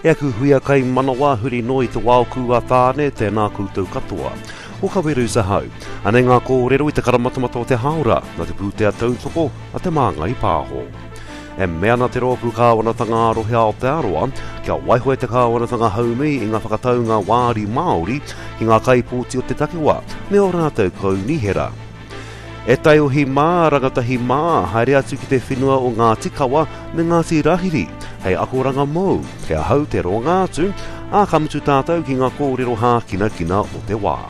E aku huia kai manawa huri noi te wao kua tāne tēnā koutou katoa. O ka weru zahau, anei ngā kōrero i te karamatamata o te haura, na te pūtea tautoko, a te māngai pāho. E mea na te rōpū kāwanatanga arohe ao te aroa, kia waihoe te kāwanatanga haumi i ngā whakataunga wāri Māori ki ngā kaipōti o te takiwa, me o rātou kaunihera. E tai o hi mā, rangata hi mā, haere atu ki te whenua o ngā tikawa me ngā tirahiri, hei akoranga mou, kia hau te ro ngātu, a kamutu tātou ki ngā kōrero hākina kina o te wā.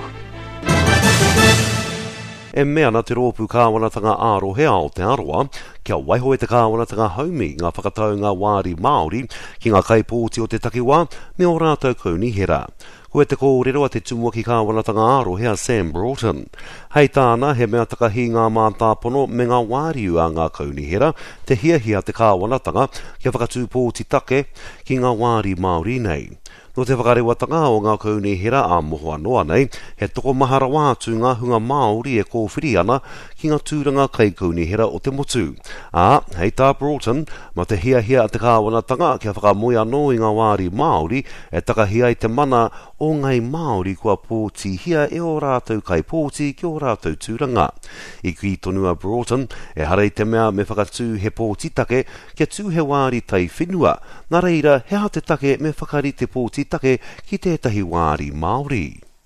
E mea na te rōpū kāwanatanga arohe ao te aroa, kia waihoe te kāwanatanga haumi ngā whakataunga wāri Māori ki ngā kaipōti o te takiwa me o rātou kaunihera. Koe te kōrero a te tumua ki kāwanatanga arohe a Sam Broughton. Hei tāna he mea takahi ngā mātāpono me ngā wāriu a ngā kaunihera, te hiahia te kāwanatanga kia whakatūpōti take ki ngā wāri Māori nei. No te whakarewatanga o ngā kaunihera a mohoa noa nei, he toko mahara wātu ngā hunga Māori e kōwhiri ana ki ngā tūranga kai kaunihera o te motu. Hei tā Broughton, ma te hiahia a te kāwanatanga kia whakamoe anō i ngā wāri Māori e takahia i te mana o ngai Māori kua pōti hia e o rātou kai pōti ki o rātou tūranga. I ki tonua Broughton, e harei te mea me whakatū he pōti take kia tū he wāri tai whenua, nā reira he ha te take me whakari te pōti take ki tētahi wāri Māori.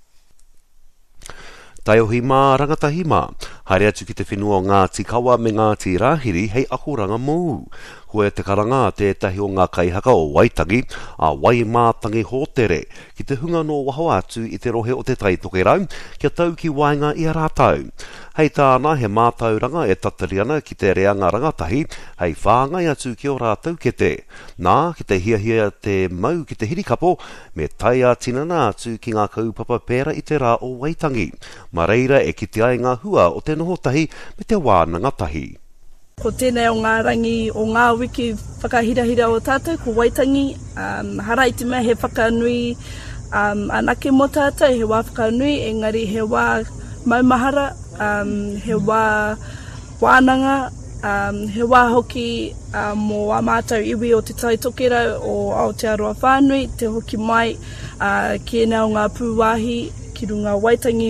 Tai o hi mā, rangata hi mā, haere atu ki te whenua o ngā tikawa me ngā tirahiri hei akoranga mou. Koe te karanga tētahi o ngā kaihaka o Waitangi, a Waimātangi Hōtere, ki te hunga no waho atu i te rohe o te taitokerau, kia tau ki wainga i a rātau. Hei tāna he mātauranga e tatari ana ki te reanga rangatahi, hei whāngai atu ki o rātau kete. Nā, ki te hiahia te mau ki te hirikapo, me tai a tinana atu ki ngā kaupapa pēra i te rā o Waitangi. Ma reira e ki te ai ngā hua o te nohotahi me te wānangatahi. Ko tēnei o ngā rangi o ngā wiki whakahirahira o tātou, ko Waitangi, harai te mea he whakanui anake mo tātou, he wā whakanui, engari he wā maumahara, he wā wānanga, he wā hoki mō a mātou iwi o te taitokera o Aotearoa whānui, te hoki mai ki ena o ngā pūwahi ki runga Waitangi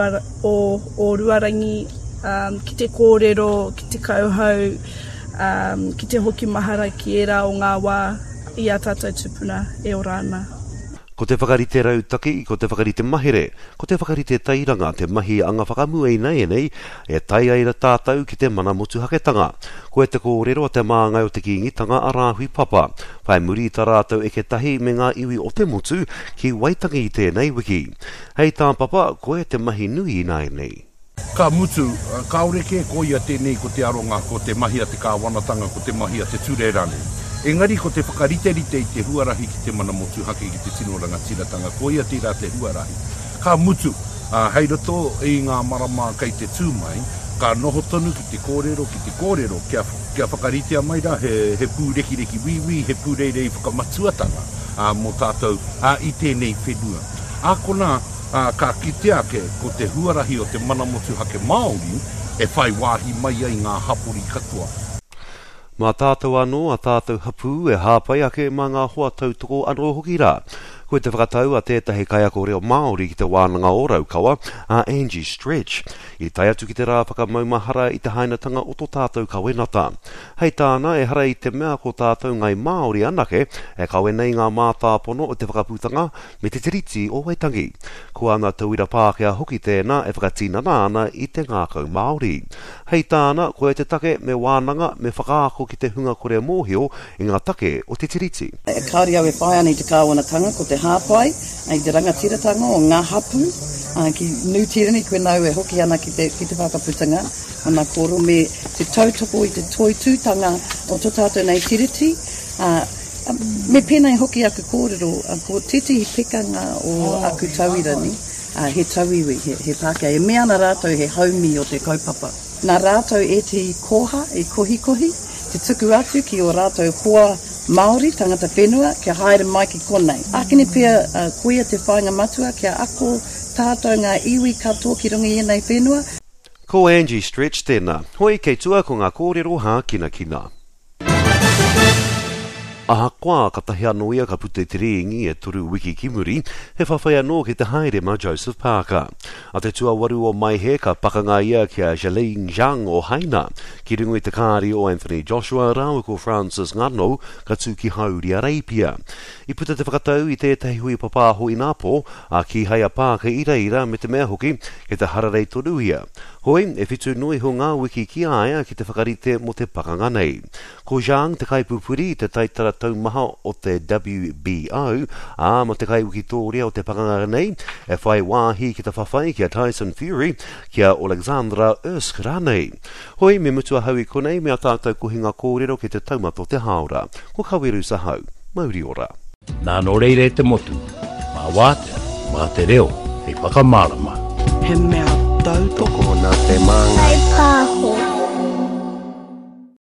o Ruarangi, ki te kōrero, ki te kauhau, ki te hoki mahara ki era o ngā wā i a tātou tupuna e o rāna. Ko te whakarite rautaki, ko te whakarite mahere, ko te whakarite tairanga, te mahi anga whakamuei nei, e tai aira tātou ki te mana motu haketanga. Ko e te kōrero a te māngai o te kingitanga a rāhui papa. Whai muri tā rātou e ke tahi me ngā iwi o te motu ki Waitangi i tēnei wiki. Hei tā papa, ko e te mahi nui nei. Ka mutu, ka oreke ko ia tēnei ko te aronga, ko te mahi a te kāwanatanga, ko te mahi a te tūrerane. Engari ko te whakarite-rite i te huarahi ki te mana motu hake ki te tino rangatiratanga, ko ia tira te huarahi. Ka mutu, hei roto i ngā marama kai te tūmai, ka noho tonu ki te kōrero, kia whakarite mai ra, he pūreki-reki wiwi, he pūreirei whakamatuatanga mō tātou i tēnei whenua. Kona, ka kite ake ko te huarahi o te mana motu hake Māori e whai wāhi mai ai ngā hapori katoa. Mā tātou anō a tātou hapu e hāpai ake mā ngā hoa tautoko anō hoki rā. Koe te whakatau a tētahi kaiako reo Māori ki te wānanga o Raukawa, a Angie Stretch. I tai atu ki te rā whakamaumahara i te hainatanga o tō tātou kawenata. Hei tāna e hara i te mea ko tātou ngai Māori anake e kawe nei ngā mātāpono o te whakaputanga me te tiriti o Waitangi. Ko ana tauira Pākehā hoki tēnā e whakatinana ana i te ngākau Māori. Hei tāna koe te take me wānanga me whakaako ki te hunga kore mōhio i ngā take o te tiriti. E kāri au e whae ana i te kāwanatanga ko te hāpai, ai te rangatiratanga o ngā hapu, ki Nutirani koe nau e hoki ana ki te whakaputanga, ana koro me te tautoko i te toitūtanga o tō tātou nei tiriti, me pēnei hoki aku kōrero, ko tetihi pekanga o aku tauirani, he tauiwi, he Pākehā, e mea na rātou he haumi o te kaupapa. Nā rātou e te koha, e kohi, te tuku atu ki o rātou hoa Māori, tangata whenua, kia haere mai ki konei. Akine pia koea te whainga matua, kia ako tātou ngā iwi katoa ki rungi i nei whenua. Ko Angie Stretch tēnā, hoi kei tua ko ngā kōrero hā kina. Ahakoa katahi anō ia ka pute te reingi e turu wiki kimuri, he whawhai anō ki te haere ma Joseph Parker. A te tuawaru o mai he ka pakanga ia kia Jalene Zhang o Haina, ki ringo i te kāri o Anthony Joshua, rāua ko Francis Ngano, ka tū ki hauri a Reipia. I puta te whakatau i tētahi hui papāho i Napo, a ki haia Parker ira me te mea hoki, ke te hararei toruia. Hoi, e whitu nui ho ngā wiki ki aia ki te whakarite mo te pakanga nei. Ko Zhang te kaipupuri te taitara taumaha o te WBO, a mo te kaiwiki tōria o te pakanga nei, e whai wāhi ki te whawhai kia Tyson Fury, kia Alexandra Usyk rānei. Hoi, me mutua hau i konei, mea tātou kuhinga kōrero ki te taumato te haora. Ko kaweru sa hau, mauri ora. Nā no reire te motu, mā wātea, mā te reo, hei whakamārama. He mea tau toko nā te manga.